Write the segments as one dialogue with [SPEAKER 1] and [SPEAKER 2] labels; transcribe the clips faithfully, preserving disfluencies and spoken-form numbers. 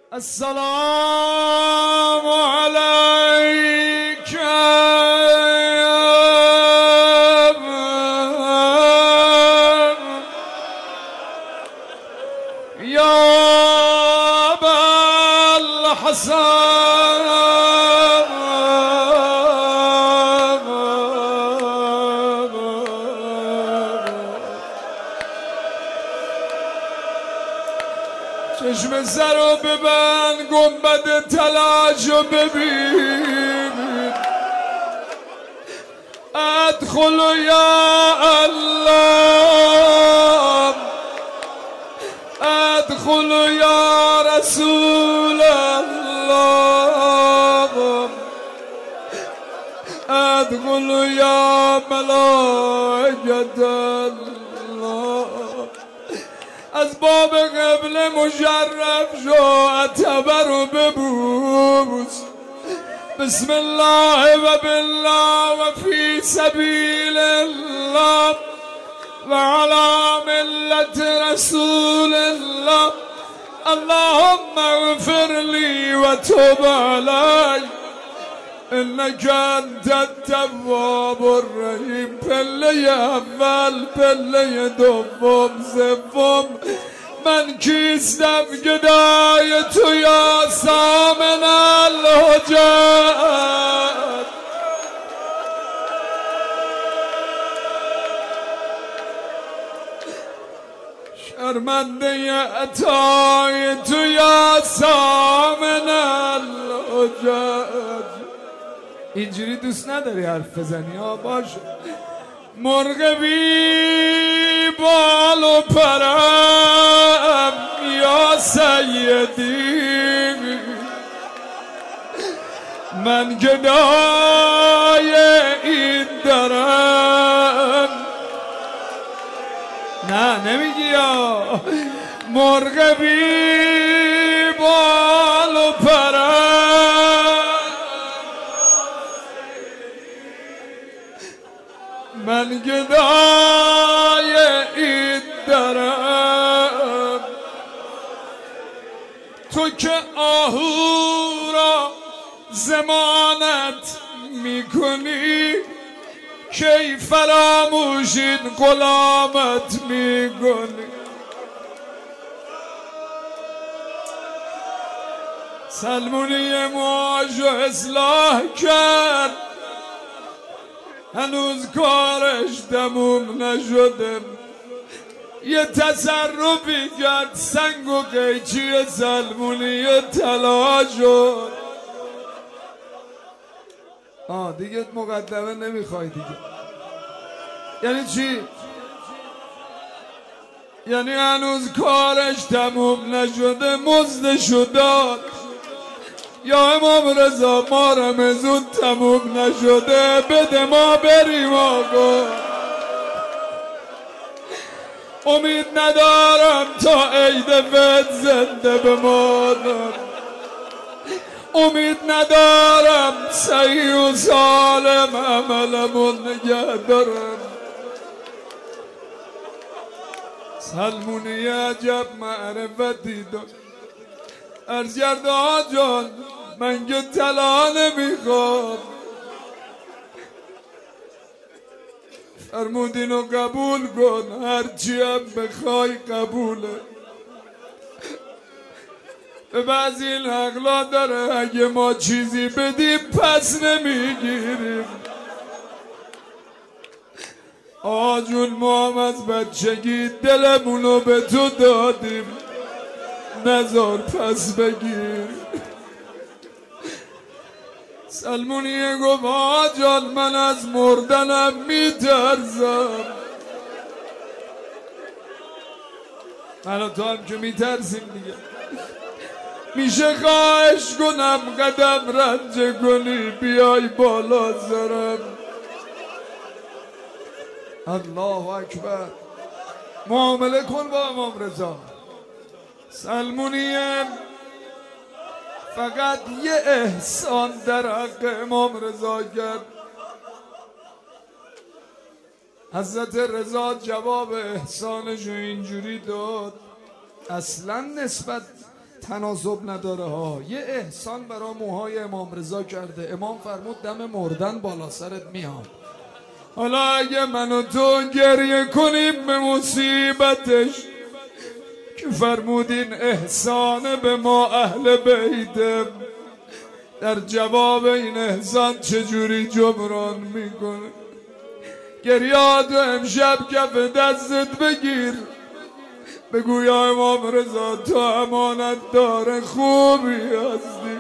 [SPEAKER 1] السلام عليك يا أبا الحسن چشم سر رو ببند گنبد طلاش رو ببین ادخل یا الله ادخل یا رسول الله ادخل یا ملائکة الله از باب قبل مشرف شو عتبه رو ببوس بسم الله و بالله و فی سبیل الله و علی ملت رسول الله اللهم اغفر لی و تب علی انک انت التواب الرحیم. پله اول، پله دوم، سوم، من کیستم گدای تو یا سامن الحجت. شرمنده عطای تو یا سامن الحجت. اینجوری دوست نداری حرف بزنی ها؟ باشه. مرغ بی بال و پرم یا سیدی من گدای این درم. نه نمیگی یا مرغ بی بال و پرم من گدای این درم. تو که آهو را ضمانت میکنی کی فراموش این غلامت میکنی. سلمونی موهاشو اصلاح کرد هنوز کارش تموم نشده. یه تصرفی کرد سنگ و قیچی سلمونی طلا شد. آه دیگه مقدمه نمیخوای دیگه. یعنی چی؟ یعنی هنوز کارش تموم نشده مزدشو داد. یا امام رضا ما رمضون تموم نشده بده ما بریم آقا. امید ندارم تا عید فطر زنده بمانم. امید ندارم صحیح و سالم عملمون نگه دارم. سلمونی عجب معرفتی داشت. عرض کرده ها جان من که طلا نمیخوام. فرمودین و قبول کن هرچی هم بخوای قبوله. به بعضی این حقلا داره اگه ما چیزی بدیم پس نمیگیریم. آقا جون ما هم از بچگی دلمونو به تو دادیم نزار پس بگیر. سلمونیه گفت آقا جان من از مردنم میترسم. من و تو هم که میترسیم دیگه. میشه خواهش کنم قدم رنج کنی بیای بالا سرم. الله اکبر. معامله کن با امام رضا. سلمونیه فقط یه احسان در حق امام رضا کرد. حضرت رضا جواب احسانشو اینجوری داد اصلا نسبت تناسب نداره ها. یه احسان برای موهای امام رضا کرده. امام فرمود دم مردن بالا سرت میاد. حالا اگه من و تو گریه کنیم به مصیبتش که فرمود این احسان به ما اهل بیته، در جواب این احسان چجوری جبران میکنه؟ گریات و امشب کف دستت بگیر، بگو یا امام رضا تو امانت داره خوبی هستی،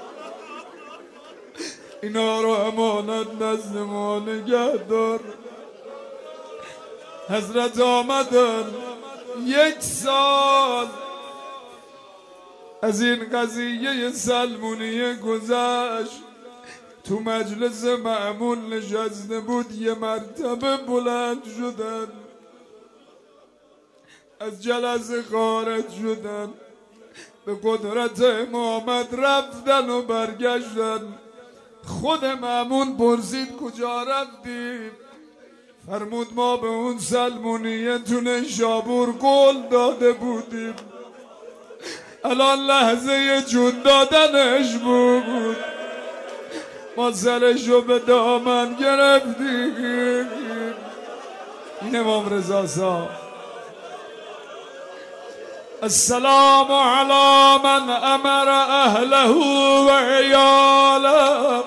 [SPEAKER 1] اینا رو امانت نزد ما نگه دار. حضرت آمدن یک سال از این قضیه سلمونیه گذشت، تو مجلس معمول نشسته بود، یه مرتبه بلند شدن، از جلسه خارج شدن، به قدرت امامت رفتن و برگشتن. خود مأمون پرسید کجا رفتیم؟ فرمود ما به اون سلمونیه تو نشابور قول داده بودیم، الان لحظه جون دادنش بود، ما سرشو به دامن گرفتیم. این امام رضا صاحب. السلام علی من امر اهله و عیاله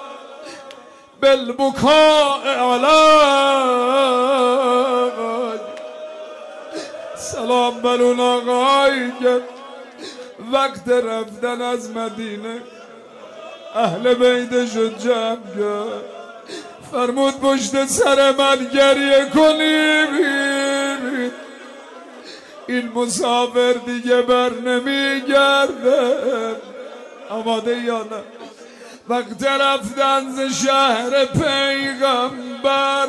[SPEAKER 1] بالبکاء علی. سلام بر اون آقایی که وقت رفتن از مدینه اهل بیتشو جمع کرد، فرمود پشت سر من گریه کنیم، این مسافر دیگه بر نمیگرده. آماده یا نه؟ وقت رفتن ز شهر پیغمبر،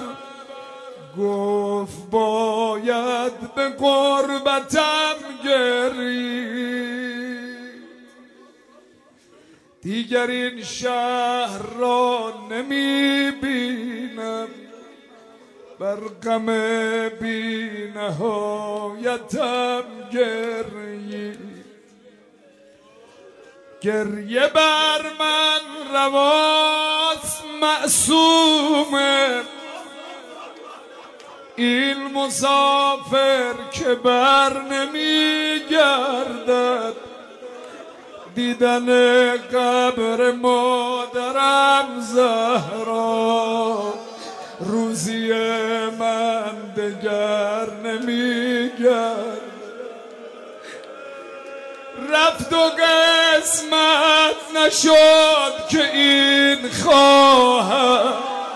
[SPEAKER 1] گفت باید به قربتم گرید، دیگر این شهر را نمی بینم، بر غم بی نهایتم گرید. گریه بر من رواست معصومه، این مسافر که بر نمی گردد، دیدن قبر مادرم زهرا روزی من دگر نمی گرد. رفت و قسمت نشد که این خواهد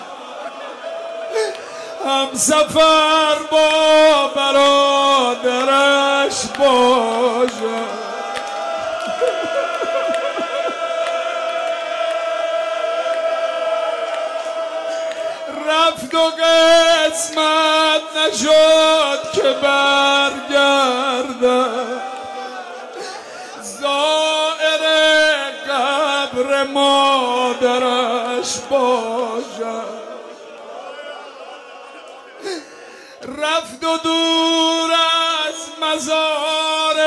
[SPEAKER 1] هم سفر با برادرش باشد. رفت و قسمت نشد که برگردد، زائر قبر مادرش باشد. رفت و دور از مزار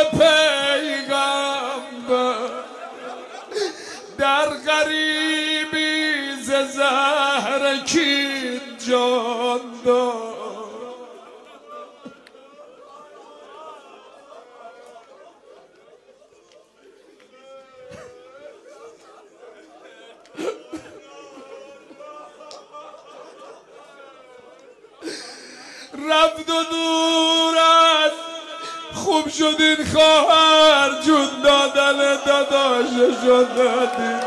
[SPEAKER 1] پیغمبر، در غریبی ز زهر کین جان داد. رفت و دور از خوب شد این خواهر، جون دادن داداششو دادی.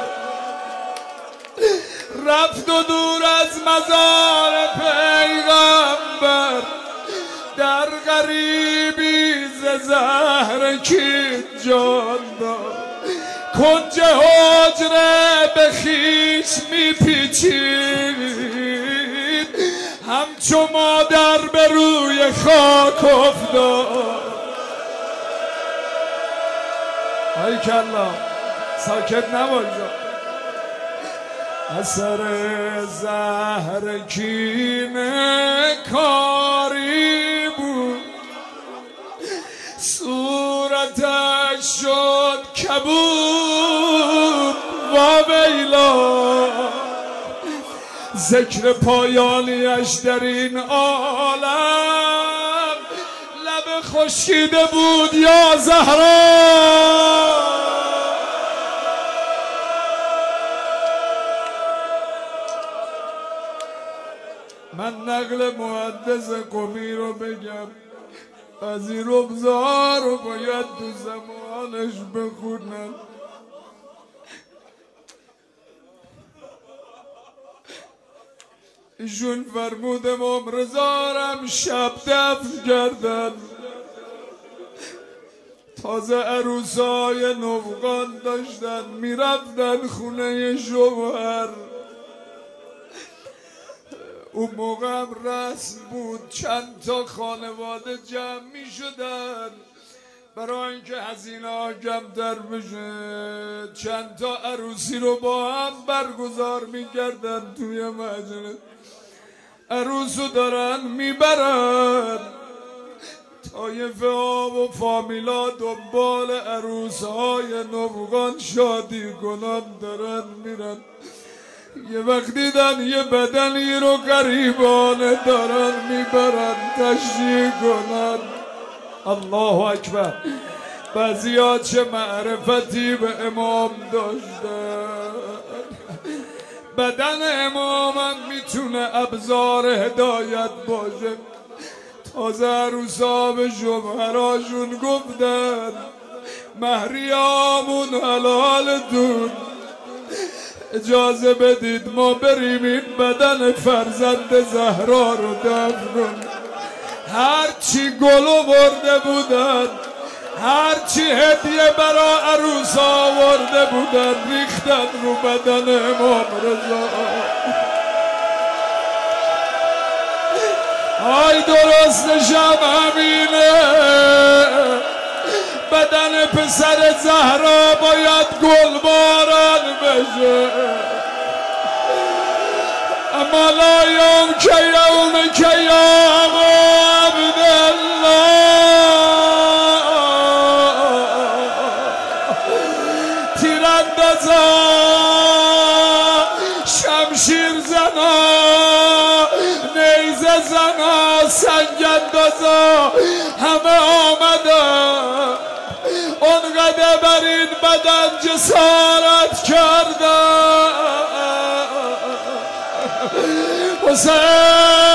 [SPEAKER 1] رفت و دور از مزار پیغمبر، در غریبی ز زهر کین جان داد. کنج حجره به خویش میپیچید، همچو مادر به روی خاک افتاد. ای کلا ساکت نباش، اثر زهر کینه کاری بود، صورتش شد تبوک و ویلا، ذکر پایانیش در این عالم لب خشکیده بود یا زهرا. من نقل محدث قمی رو بگم، از این رمزها رو باید تو زمانش بخونن. ایشون فرمود امام رضا رم شب دفن کردن، تازه عروسای نوگان داشتن میرفتن خونه شوهر. اون موقع هم رسم بود چند تا خانواده جمع می شدن برای اینکه هزینه ها کمتر بشه، چند تا عروسی رو با هم برگزار می کردن توی مجلس. عروسو دارن میبرن، طایفه ها و فامیلا دنبال عروس های نوگان شادی کنن دارن میرن. یه وقت دیدن یه بدنی رو غریبانه دارن میبرن تشریح کنن. الله اکبر. بعضیا چه معرفتی به امام داشتن. بدن امام هم میتونه ابزار هدایت باشه. تازه عروسا به شوهراشون گفتن مهریامون حلالتون، اجازه بدید ما بریم این بدن فرزند زهرا رو دفن کنیم. هرچی گل آورده بودن، هرچی هدیه برا عروس آورده بودن ریختن رو بدن امام رضا. آی درستشم همینه، بدن پسر زهرا باید گل باران بشه. اما لا یوم که یوم که یا عبدالله، تیراندازا شمشیر زنا نیزه زنا سنگ اندازا همه آمدن، اونقدر بر این بدن جسارت کردن. حسین